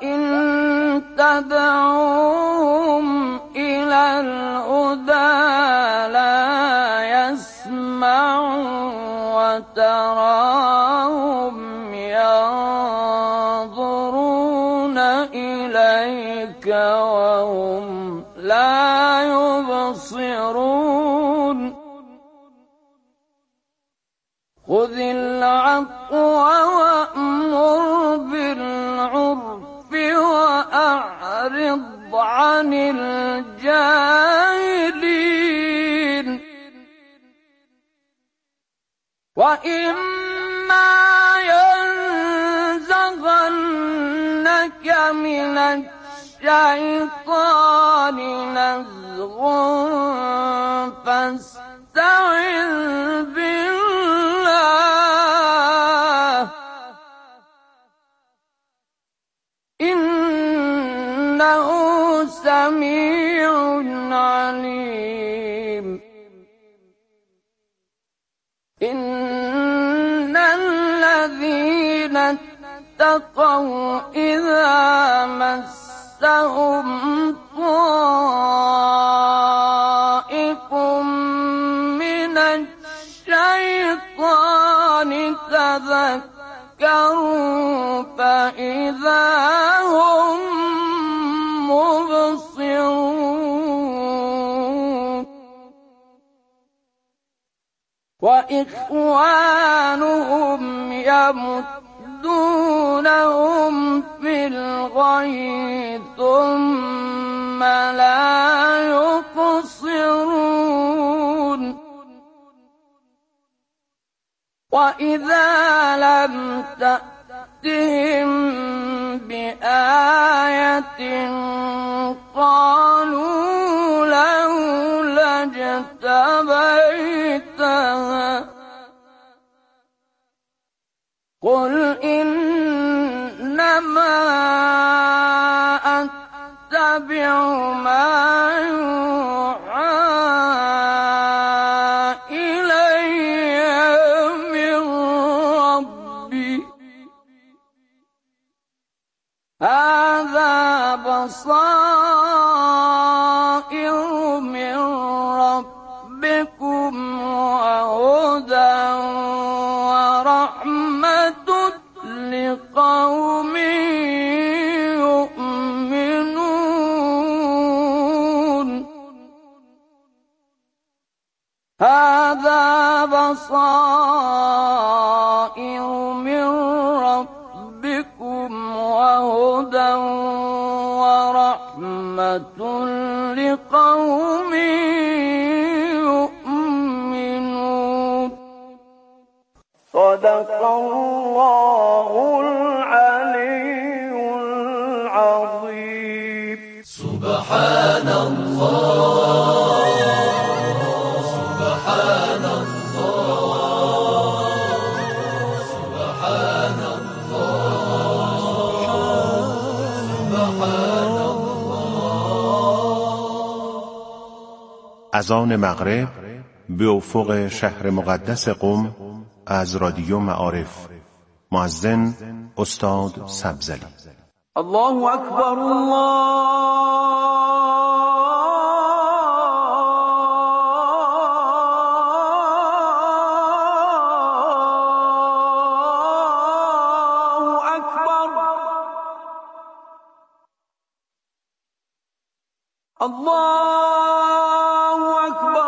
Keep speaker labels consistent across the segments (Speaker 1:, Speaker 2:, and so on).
Speaker 1: وإن تدعوهم إلى الهدى لا يسمعوا وتراهم ينظرون إليك وهم لا يبصرون خذ العفو وأمر بالعرف وأعرض عن الجاهلين وإما ينزغنك من الشيطان نزغ فاستعذ بالله إنه سميع عليم إن الذين اتقوا إذا مسهم طائف من الشيطان تذكروا فإذا هم مبصرون وإخوانهم يمدونهم في الغي ثم لا يقصرون وإذا لم تأتهم بآية قالوا لولا اجتبيتها قل إنما أتبع ما يوحى إلي من ربي هذا بصائر من ربكم وهدى ورحمة لقوم يؤمنون هذا بصائر من ربكم وهدى ورحمة لقوم يؤمنون صدق الله العلي العظيم
Speaker 2: سبحان الله سبحان الله سبحان الله سبحان الله.
Speaker 3: اذان مغرب به افق شهر مقدس قم از رادیو معارف. مؤذن استاد سبزلی.
Speaker 1: الله اکبر الله اکبر الله اکبر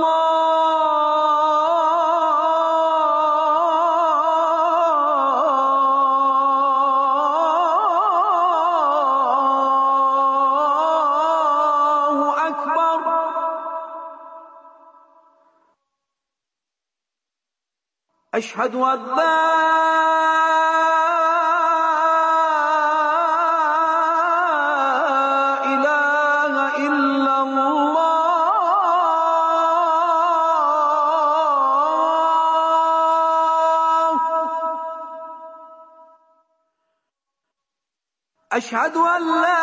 Speaker 1: أشهد أن لا إله إلا الله أشهد أن لا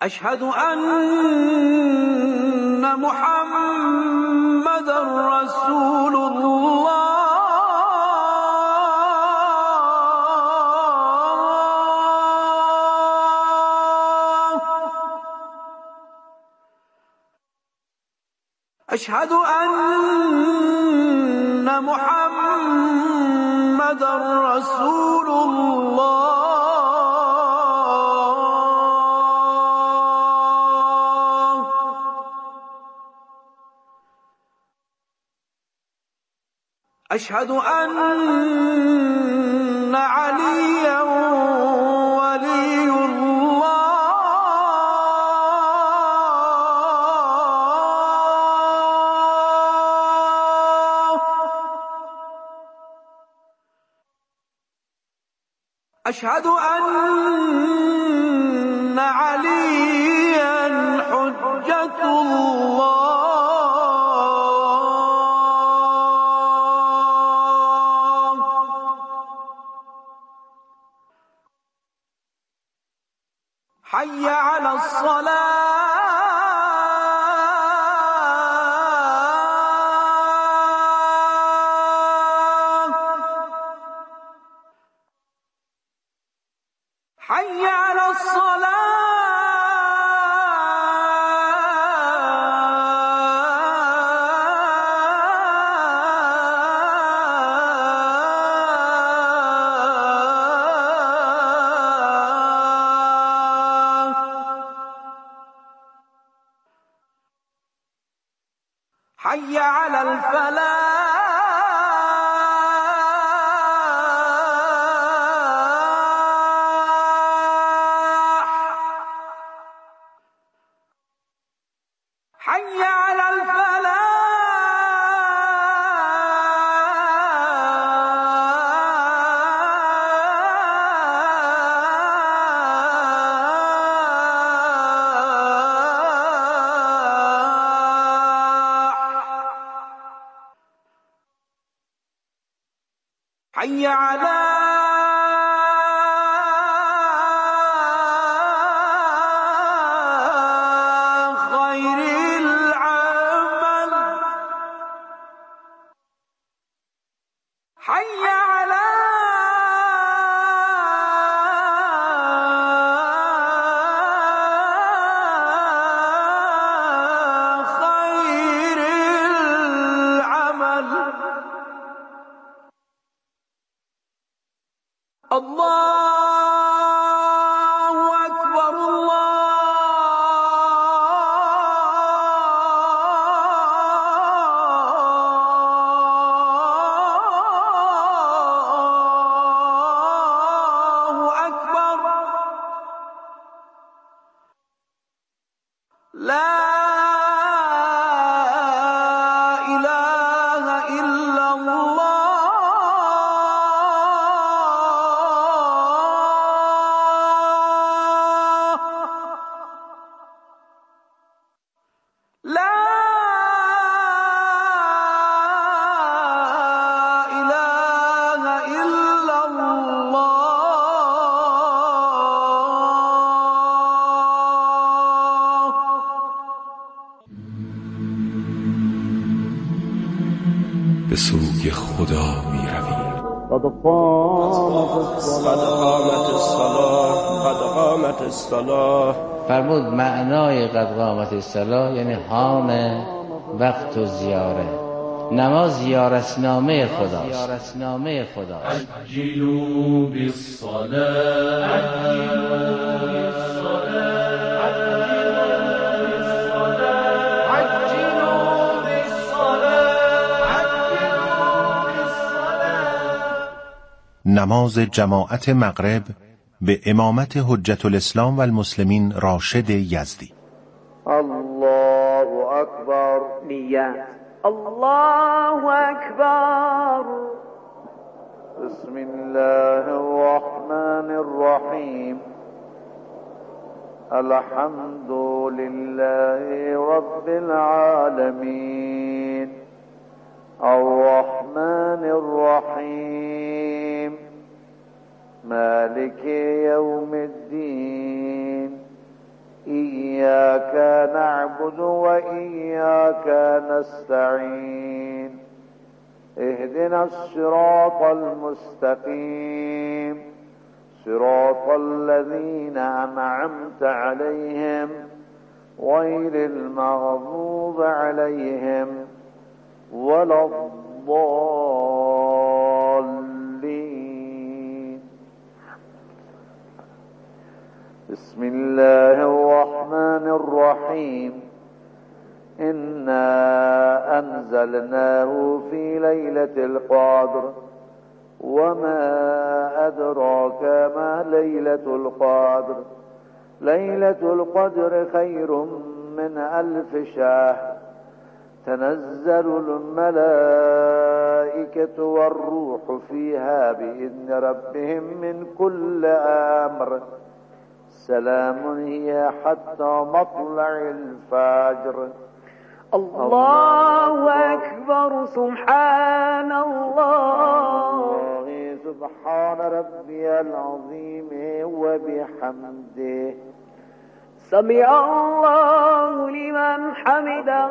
Speaker 1: أشهد أن محمد رسول الله. أشهد أن محمد رسول الله. أشهد أن عليا ولي الله. أشهد أن عليا حجة الله. حي على الصلاة. حي على الصلاة. حي على الفلاح. حي على الفلاح. حي على خير العمل. حي على خير العمل. الله أكبر. الله أكبر. لا إله إلا الله. لا إله إلا الله.
Speaker 2: به سوی خدا می رویم.
Speaker 4: قد قامت الصلاة.
Speaker 5: فرمود معنای قد قامت الصلاة یعنی حان وقت و زیاره. نماز زیارتنامه خداست.
Speaker 2: عجلوا بالصلاة.
Speaker 3: نماز جماعت مغرب به امامت حجت الاسلام و المسلمین راشد یزدی.
Speaker 4: الله اکبر.
Speaker 1: نیت. الله اکبر.
Speaker 4: بسم الله الرحمن الرحیم. الحمد لله رب العالمين الرحمن الرحيم مالك يوم الدين نعبد وإياك نستعين اهدنا الصراط المستقيم صراط الذين أنعمت عليهم غير المغضوب عليهم ولا الضالين. بسم الله الرحمن الرحيم. إنا أنزلناه في ليلة القدر وما أدراك ما ليلة القدر ليلة القدر خير من 1000 شهر تنزل الملائكة والروح فيها بإذن ربهم من كل أمر سلام هي حتى مطلع الفجر.
Speaker 1: الله أكبر. سبحان الله.
Speaker 4: سبحان ربي العظيم وبحمده.
Speaker 1: سمع الله لمن حمده.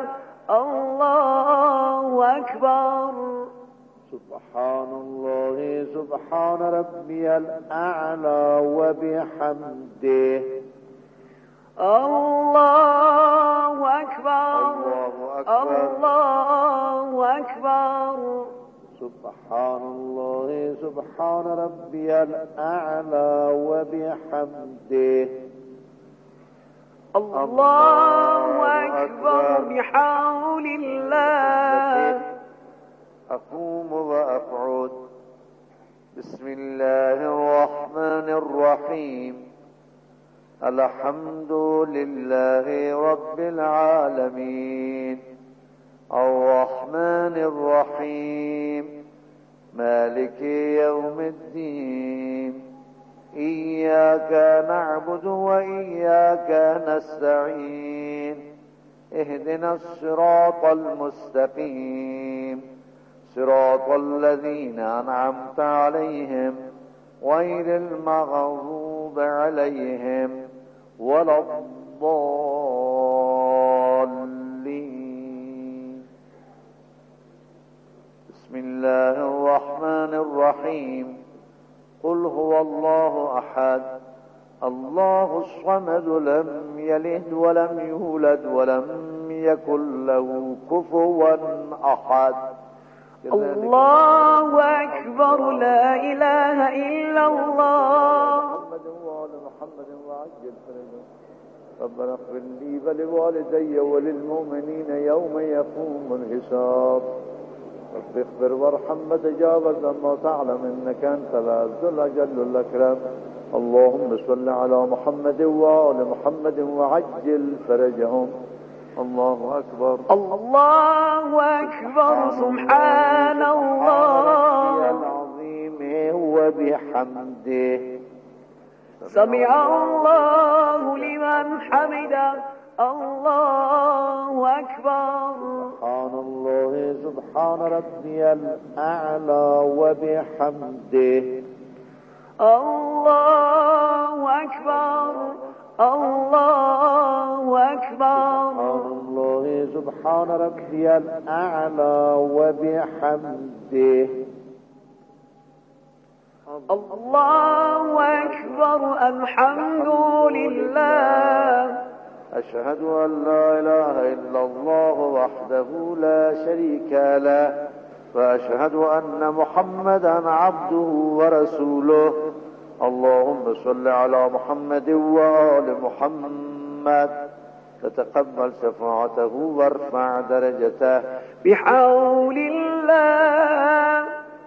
Speaker 1: الله أكبر.
Speaker 4: سبحان الله سبحان ربي الأعلى وبحمده.
Speaker 1: الله أكبر. الله أكبر.
Speaker 4: سبحان الله سبحان ربي الأعلى وبحمده.
Speaker 1: الله أكبر بحول الله.
Speaker 4: أقوم وأقعد. بسم الله الرحمن الرحيم. الحمد لله رب العالمين الرحمن الرحيم مالك يوم الدين إياك نعبد وإياك نستعين اهدنا الصراط المستقيم صراط الذين أنعمت عليهم غير المغضوب عليهم ولا الضالين. بسم الله الرحمن الرحيم. قل هو الله أحد الله الصمد لم يلد ولم يولد ولم يكن له كفوا أحد.
Speaker 1: الله أكبر. لا إله إلا الله.
Speaker 4: محمد وآل محمد وعجل فرجهم. ربنا اغفر لي ولوالدي وللمؤمنين يوم يقوم الحساب. رب اغفر وارحم وتجاوز ما تعلم إنك أنت العز الأجل الأكرم. اللهم صل على محمد وآل محمد وعجل فرجهم. الله أكبر.
Speaker 1: الله أكبر. سبحان الله
Speaker 4: العظيم وبحمده.
Speaker 1: سمع الله لمن حمده. الله أكبر.
Speaker 4: سبحان الله سبحان ربي الأعلى وبحمده.
Speaker 1: الله أكبر. الله أكبر.
Speaker 4: سبحان الله سبحان ربي الأعلى وبحمده.
Speaker 1: الله أكبر. الحمد لله.
Speaker 4: أشهد أن لا إله إلا الله وحده لا شريك له وأشهد أن محمدا عبده ورسوله. اللهم صل على محمد وآل محمد فتقبل شفاعته وارفع درجته
Speaker 1: بحول الله.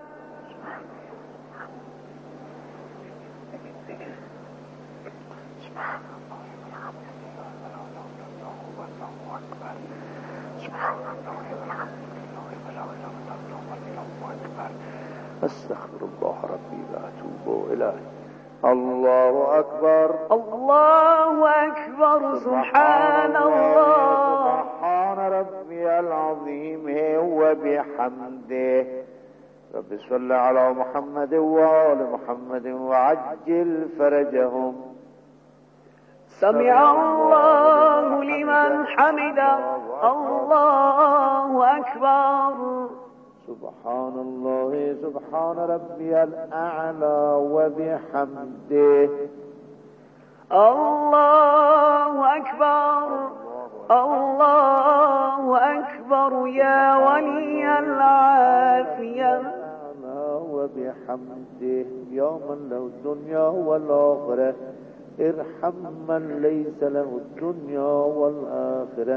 Speaker 4: أستغفر الله ربي وأتوب إليه. الله أكبر.
Speaker 1: الله أكبر. سبحان الله.
Speaker 4: سبحان ربي العظيم وبحمده. رب صل على محمد وآل محمد وعجل فرجهم.
Speaker 1: سمع الله لمن حمده الله أكبر
Speaker 4: سبحان الله سبحان ربي الأعلى وبحمده
Speaker 1: الله أكبر الله أكبر يا ولي العافية
Speaker 4: وبحمده يا من له الدنيا والآخرة ارحم من ليس له الدنيا والآخرة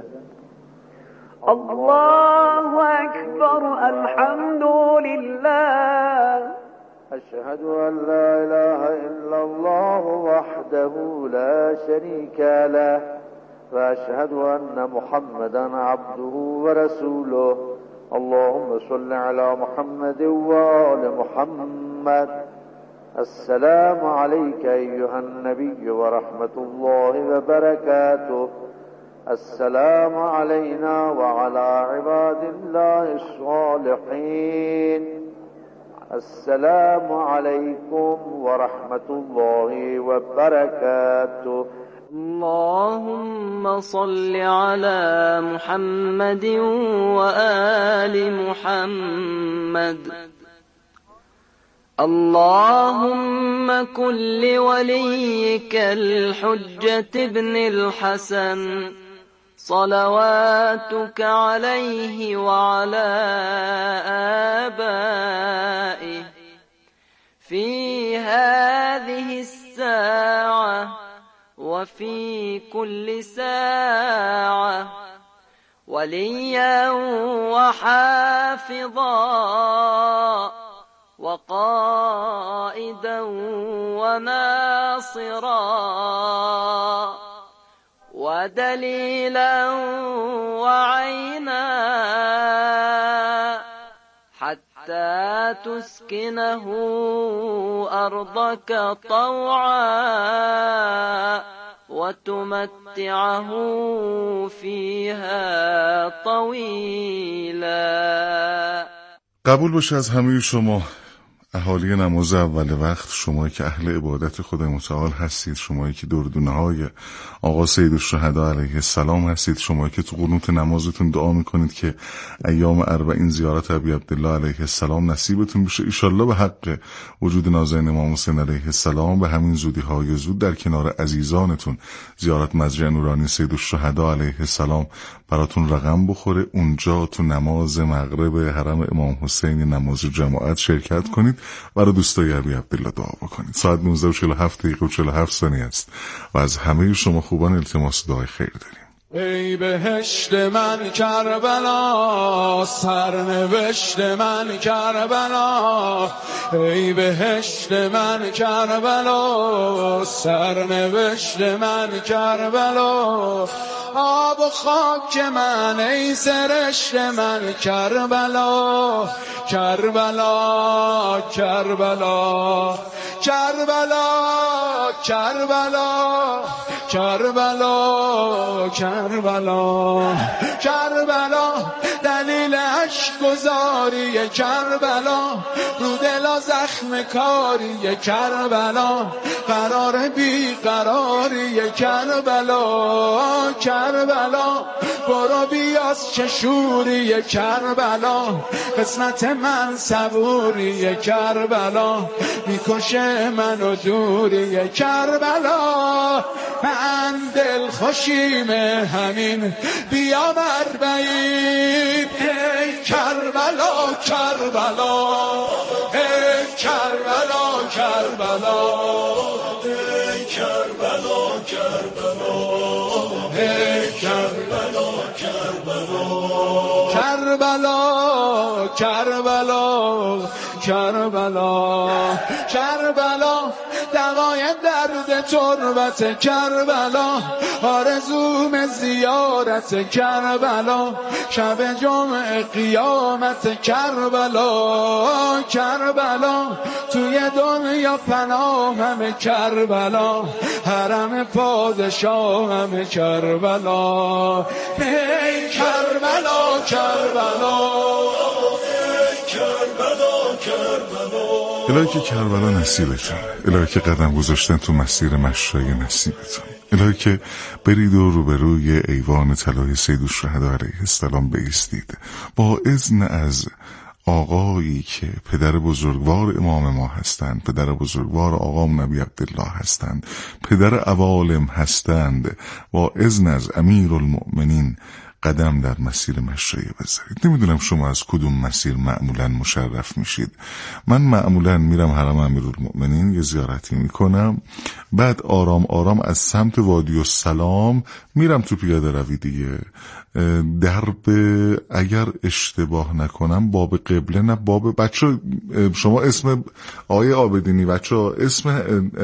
Speaker 1: الله أكبر الحمد لله
Speaker 4: أشهد أن لا إله إلا الله وحده لا شريك له وأشهد أن محمدا عبده ورسوله اللهم صل على محمد وآل محمد السلام عليك أيها النبي ورحمة الله وبركاته السلام علينا وعلى عباد الله الصالحين السلام عليكم ورحمة الله وبركاته
Speaker 6: اللهم صل على محمد وآل محمد اللهم كن لوليك الحجة ابن الحسن صلواتك عليه وعلى آبائه في هذه الساعة وفي كل ساعة وليا وحافظا وقائدا وناصرا ودليلا وعينا حتى تسكنه أرضك طوعا وتمتعه فيها طويلا.
Speaker 7: قبول باشه از همه شما اهالی نماز اول وقت، شمایی که اهل عبادت خدای متعال هستید، شمایی که دردونه های آقا سید الشهدا علیه السلام هستید، شمایی که تو قنوت نمازتون دعا میکنید که ایام 40 زیارت ابی عبدالله علیه السلام نصیبتون بشه ایشالله به حق وجود نازنین امام حسین علیه السلام به همین زودی های زود در کنار عزیزانتون زیارت مضجع نورانی سید الشهدا علیه السلام براتون رقم بخوره، اونجا تو نماز مغرب حرم امام حسین نماز جماعت شرکت کنید، برای دوستای ابی عبدالله دعا بکنید. ساعت 19:47 است و از همه شما خوبان التماس دعای خیر داریم.
Speaker 8: ای بهشت من کربلا، سرنوشت من کربلا، ای بهشت من کربلا، سرنوشت من کربلا، آب و خاک من ای سرشت من کربلا، کربلا کربلا کربلا کربلا کربلا کربلا کربلا دلیل عشق گذاری کربلا، رو دلا زخم کاری کربلا، قرار بی قراری کربلا، کربلا برو بیاز چشوری کربلا، قسمت من صبوری کربلا، میکشه منو دوری کربلا، من دل خوشیم همین بیام 40 ای کربلا کربلا ای کربلا کربلا ای کربلا کربلا ای کربلا کربلا کربلا کربلا کربلا دوای درد تربت کربلا، آرزوم زیارت کربلا، شب جمعه قیامت کربلا، کربلا توی دنیا پناهم کربلا، حرم پادشاهم کربلا، ای کربلا کربلا
Speaker 7: الهی که کربلا نصیبتون، الهی که قدم گذاشتن تو مسیر مشای نصیبتون. الهی که برید و روبروی ایوان طلای سید الشهدا علیه السلام بایستید با اذن از آقایی که پدر بزرگوار امام ما هستند، پدر بزرگوار آقام نبی عبدالله هستند، پدر عوالم هستند، با اذن از امیرالمؤمنین قدم در مسیر مشرعه بذارید. نمیدونم شما از کدوم مسیر معمولا مشرف میشید. من معمولا میرم حرم امیرالمؤمنین یه زیارتی میکنم، بعد آرام آرام از سمت وادی السلام میرم تو پیاده روی دیگه. درب اگر اشتباه نکنم باب قبله، نه باب بچه، شما اسم آیه آبدینی بچه اسم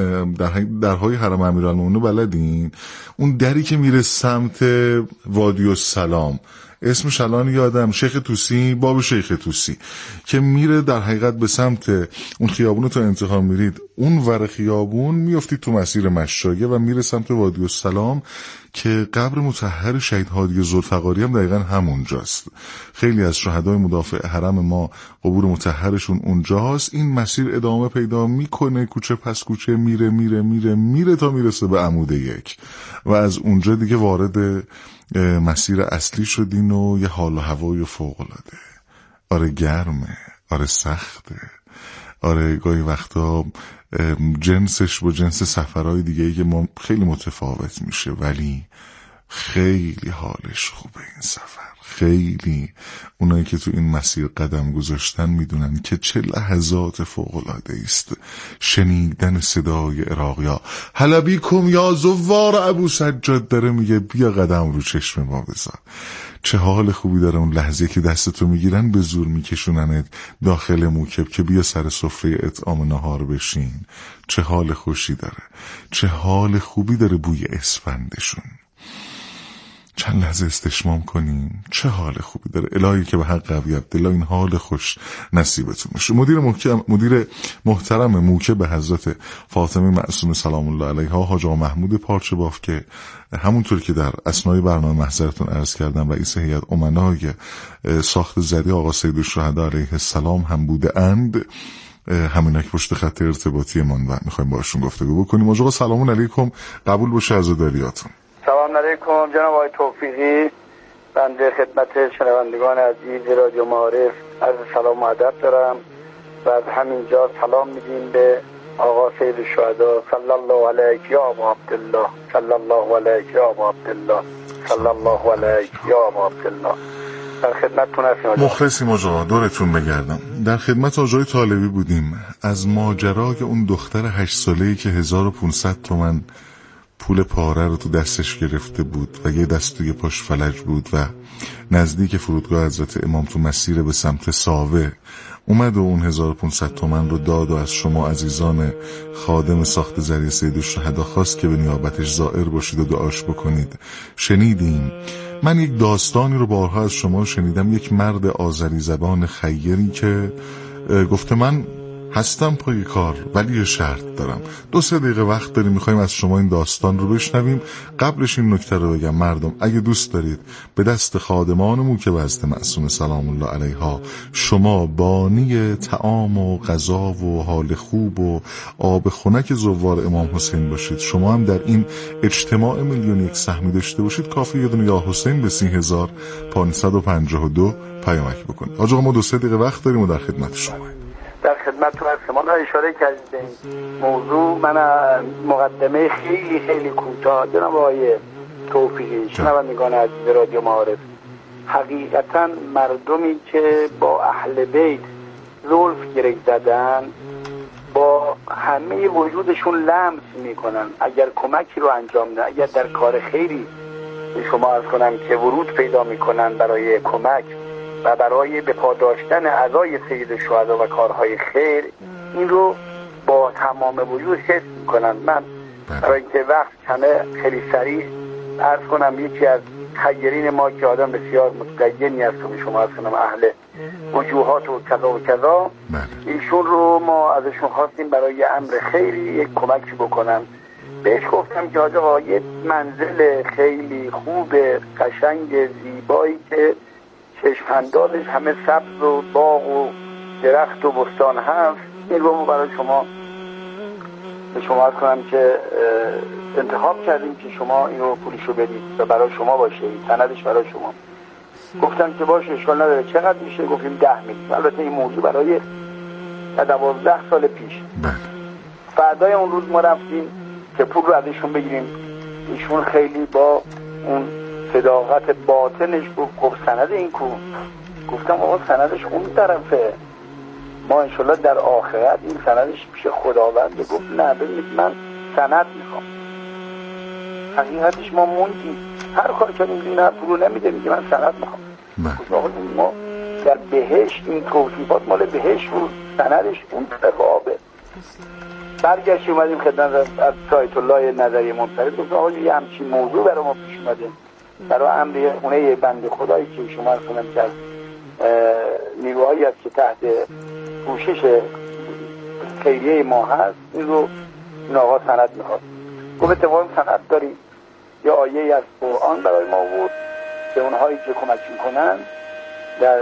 Speaker 7: درهای حرم امیرالمؤمنین بلدین؟ اون دری که میره سمت وادی السلام اسمش الان یادم، شیخ توسی، باب شیخ توسی، که میره در حقیقت به سمت اون خیابون. تا انتها میرید اون ور خیابون میافتید تو مسیر مشایه و میره سمت وادی السلام که قبر مطهر شهید هادی ذوالفقاری هم دقیقا همونجاست. خیلی از شهدای مدافع حرم ما قبور مطهرشون اونجاست. این مسیر ادامه پیدا میکنه، کوچه پس کوچه میره میره میره میره تا میرسه به عمود 1 و از اونجا دیگه وارد مسیر اصلی شدین و یه حال و هوای فوق‌العاده. آره گرمه، آره سخته، آره گاهی وقتا جنسش با جنس سفرهای دیگه‌ای که ما خیلی متفاوت میشه، ولی خیلی حالش خوبه این سفر. خیلی اونایی که تو این مسیر قدم گذاشتن میدونن که چه لحظات فوق‌العاده است شنیدن صدای عراقیا. حلبیکم یا زوار ابو سجاد داره میگه بیا قدم رو چشم ما بذار. چه حال خوبی داره اون لحظه که دستتو میگیرن به زور میکشوننت داخل موکب که بیا سر سفره اطعام نهار بشین. چه حال خوشی داره، چه حال خوبی داره بوی اسفندشون. چند لحظه استشمام کنیم، چه حال خوبی داره. الهی که به حق ابی عبدالله این حال خوش نصیبتون بشه. مدیر محترم موکب حضرت فاطمه معصومه سلام الله علیها، حاج آقا محمود پارچه‌باف، که همونطور که در اثنای برنامه محضرتون عرض کردم رئیس هیئت امنای ساخت زری آقا سید الشهدا علیه السلام هم بوده اند، همینا که پشت خط ارتباطی من و میخوایم باشون گفتگو بکنیم. آقا سلام علیکم، قبول باشه عزاداریاتون.
Speaker 9: سلام علیکم جناب آقای توفیقی، بنده خدمت شنوندگان عزیز رادیو معارف عرض سلام و ادب دارم و از همینجا سلام میدیم به آقا سید الشهدا صلی الله علیک یا ابا عبدالله، صلی الله علیک یا ابا عبدالله، صلی الله علیک یا ابا عبدالله. در خدمتتون هستیم.
Speaker 7: مخلصیم آقا، دورتون بگردم. در خدمت آقای طالبی بودیم از ماجرای اون دختر 8 ساله‌ای که 1500 تومان پول پاره رو تو دستش گرفته بود و یه دست توی پاش فلج بود و نزدیک فرودگاه حضرت امام تو مسیر به سمت ساوه اومد و اون 1500 تومان رو داد و از شما عزیزان خادم ساخت زری سید الشهدا خواست که به نیابتش زائر باشید و دعاش بکنید. شنیدیم. من یک داستانی رو بارها از شما شنیدم، یک مرد آذری زبان خیری که گفته من هستم پای کار ولی یه شرط دارم. 2-3 دقیقه وقت داریم، میخوایم از شما این داستان رو بشنویم. قبلش این نکته رو بگم، مردم اگه دوست دارید به دست خادمان موکب حضرت معصومه سلام الله علیها شما بانی طعام و غذا و حال خوب و آب خنک زوار امام حسین باشید، شما هم در این اجتماع میلیون یک سهمی داشته باشید، کافی یه دونه یا حسین به 30552 پیامک بکنید. آقا ما 2-3 دقیقه وقت داریم و در خدمت شما.
Speaker 9: در خدمتتون هستم. حالا اشاره کردید به این موضوع، من مقدمه خیلی خیلی کوتاه جناب آقای توفیقی، شنوندگان عزیز رادیو معارف، حقیقتا مردمی که با اهل بیت زلف گره زدن با همه وجودشون لمس میکنن، اگر کمکی رو انجام نه، اگر در کار خیری شما عرض کنم که ورود پیدا میکنن برای کمک و برای به پا داشتن عزای سید الشهدا و کارهای خیر، این رو با تمام وجود حس میکنن. من برای اینکه وقت کمه خیلی سریع عرض کنم، یکی از خیرین ما که آدم بسیار متدینی هست و شما عرض کنم اهل وجوهات و کذا و کذا، ایشون رو ما ازشون خواستیم برای امر خیری یک کمکی بکنن. بهش گفتم که آقا یه منزل خیلی خوب قشنگ زیبایی که چشم‌اندازش همه سبز و باغ و درخت و بستان هست، این رو برای شما به شما عرض کنم که انتخاب کردیم که شما اینو پولشو بدید و برای شما باشه، سندش برای شما. گفتم که باشه اشکال نداره. چقدر میشه؟ گفتیم 10 میلیون. البته این موضوع برای 12 سال پیش. فردای اون روز ما رفتیم که پول رو ازشون بگیریم. ایشون خیلی با اون صداقت باطنش گفت سند این کو. گفتم آقا سندش اون طرفه، ما انشالله در آخرت این سندش پیش خداوند. گفت نه ببینید من سند میخوام. حقیقتش ما موندیم، هر کار کردیم نه پول نمیده، میگه من سند میخوام. گفت آقا ما در بهشت این توصیفات مال بهشت بود، سندش اون طرف آبه. برگشت اومدیم خدمت از آیت الله نظری منفرد. گفت آقا یه همچین موضوع برای ما پیش اومده، برای امر خونه بنده خدایی که شما رسولم کرد نیروهایی است که تحت پوشش خیریه ما هست، این رو این آقا سند میخواد. گفت اتفاقا سند داریم، یه آیه از قرآن برای ما بود که اونهایی که کمک میکنن در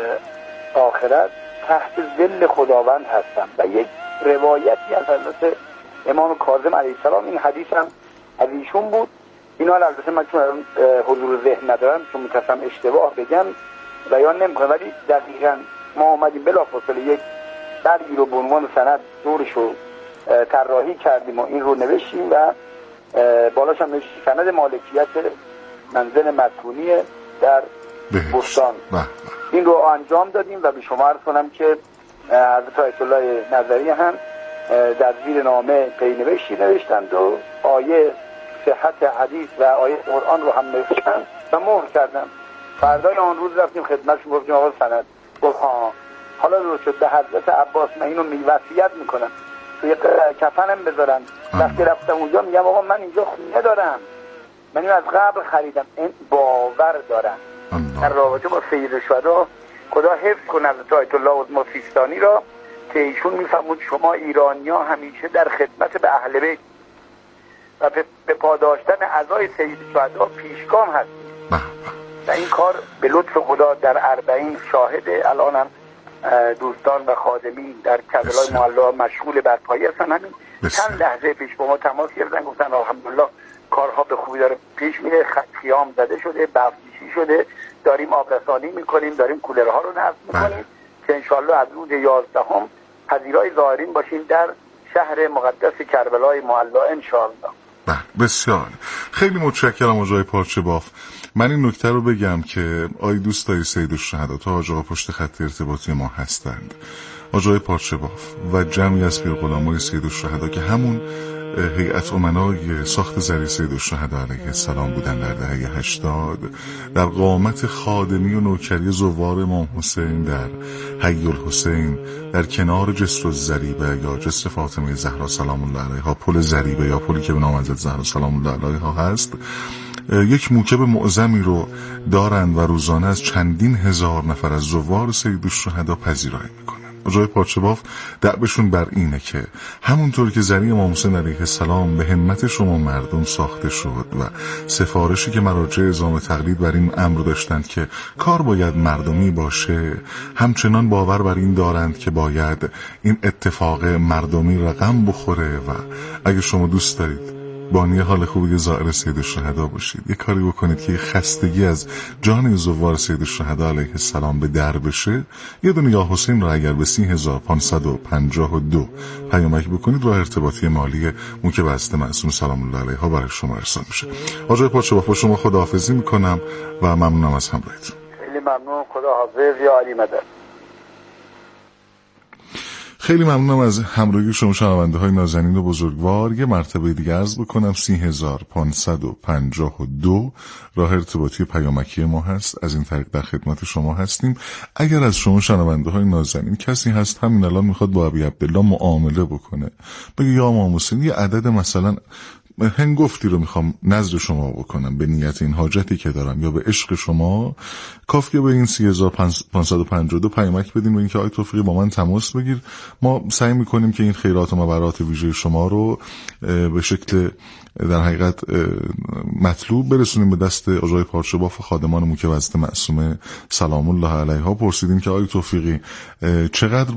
Speaker 9: آخرت تحت ظل خداوند هستن و یک روایتی از حضرت امام کاظم علیه السلام، این حدیث هم از ایشون بود. اینا البته من چون حضور ذهن ندارم چون میترسم اشتباه بگم بیان نمیکنم، ولی دقیقاً ما اومدیم بلافاصله یک برگی رو به عنوان سند دورش رو طراحی کردیم و این رو نوشتیم و بالاش هم نوشتیم سند مالکیت منزل مسکونی در بستان. این رو انجام دادیم و به شما عرض کنم که حضرت آیت الله نظری هم در زیر نامه پینوشتی نوشتند و آیه صحت حدیث و آیه قرآن رو هم نوشتند و مهر کردن. فردای آن روز رفتیم خدمتشون گفتیم آقا سند. گفت ها حالا رو شد به حضرت عباس من اینو وصیت میکنم توی کفنم بذارن. وقتی رفتم اونجا میگم آقا من اینجا خونه دارم، من اینو از قبل خریدم. این باور دارن در رابطه با سید الشهدا. خدا حفظ کنه حضرت آیت الله عظمی سیستانی را که ایشون میفرمود شما ایرانی‌ها همیشه در خدمت به اهل بیت و به پاداشتن عزای سید الشهدا پیشگام هستید و این کار به لطف خدا در 40 شاهده. الان هم دوستان و خادمین در کربلای معلا مشغول برپایی هستن. همین چند لحظه پیش با ما تماس گرفتن گفتن الحمدلله کارها به خوبی داره پیش میره، خیام زده شده، برفکشی شده، داریم آبرسانی میکنیم، داریم کولرها رو نصب میکنیم که انشالله از روز 11 پذیرای ظاهرین باشیم در شهر مقدس کربلای معلا انشالله.
Speaker 7: بسیار خیلی متشکرم آقای پارچه‌باف. من این نکته رو بگم که آقای دوستای سید الشهدا تا آقا پشت خط ارتباطی ما هستند، آقای پارچه‌باف و جمعی از پیرغلامای سید الشهدا که همون هیئت امنای ساخت زری سید الشهدا علیه السلام بودن در دهه 80، در قامت خادمی و نوکری زوار امام حسین در حی الحسین در کنار جسر الزریبه یا جسر فاطمه زهرا سلام الله علیها، پل زریبه یا پلی که به نام حضرت زهرا سلام الله علیها هست، یک موکب معظمی رو دارند و روزانه از چندین هزار نفر از زوار سید الشهدا پذیرایی میکنن. آقای پارچه‌باف دعوشون بر اینه که همونطور که زری امام حسین علیه السلام به همت شما مردم ساخته شد و سفارشی که مراجع اعزام تقلید بر این امر داشتند که کار باید مردمی باشه، همچنان باور بر این دارند که باید این اتفاق مردمی رقم بخوره و اگه شما دوست دارید بانی حال خوبی زائر سید الشهدا باشید، یه کاری بکنید که خستگی از جان زوار سید الشهدا علیه السلام به در بشه، یه دونه یا حسین را اگر به 30552 پیامک بکنید راه ارتباطی مالی موکب هست معصوم سلام الله علیها برای شما ارسال میشه. آقای پارچه‌باف با شما خداحافظی میکنم و ممنونم از همراهیتون.
Speaker 9: خیلی ممنون. خدا حافظ یا علی مدد.
Speaker 7: خیلی ممنونم از همراهی شما شنونده های نازنین و بزرگوار. یه مرتبه دیگه عرض بکنم 30552 راه ارتباطی پیامکی ما هست. از این طریق در خدمت شما هستیم. اگر از شما شنونده های نازنین کسی هست همین الان میخواد با ابی عبدالله معامله بکنه، بگه یا امام حسین یه عدد مثلا هنگفتی رو میخوام نظر شما بکنم به نیت این حاجتی که دارم یا به عشق شما، کافیه به این 30552 پیامک بدین و اینکه آقای توفیقی با من تماس بگیر. ما سعی میکنیم که این خیرات و مبرات ویژه شما رو به شکل در حقیقت مطلوب برسونیم به دست آقای پارچه‌باف و خادمان موکب حضرت معصومه سلام الله علیها. پرسیدیم که آقای توفیقی چقدر